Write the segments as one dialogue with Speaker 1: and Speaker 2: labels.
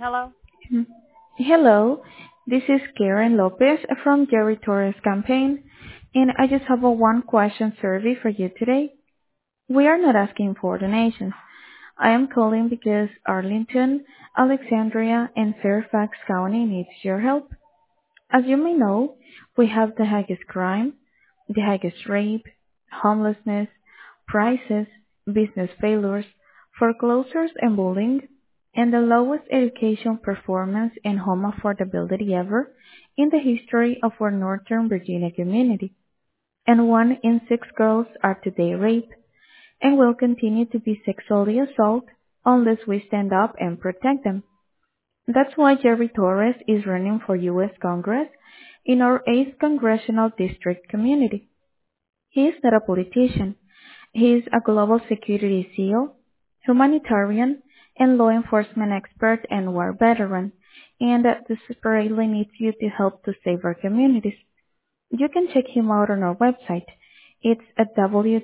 Speaker 1: Hello?
Speaker 2: Mm. Hello, this is Karen Lopez from Jerry Torres campaign, and I just have a one question survey for you today. We are not asking for donations. I am calling because Arlington, Alexandria, and Fairfax County needs your help. As you may know, we have the highest crime, the highest rape, homelessness, prices, business failures, foreclosures and bullying, and the lowest education performance and home affordability ever in the history of our Northern Virginia community. And 1 in 6 girls are today raped and will continue to be sexually assaulted unless we stand up and protect them. That's why Jerry Torres is running for U.S. Congress in our 8th Congressional District community. He is not a politician. He is a global security SEAL, humanitarian, and law enforcement expert and war veteran, and desperately needs you to help to save our communities. You can check him out on our website. It's at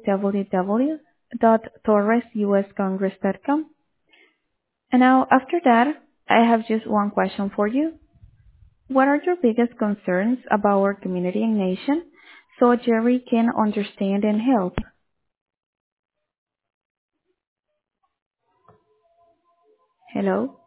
Speaker 2: www.torresuscongress.com. And now, after that, I have just one question for you. What are your biggest concerns about our community and nation so Jerry can understand and help? Hello?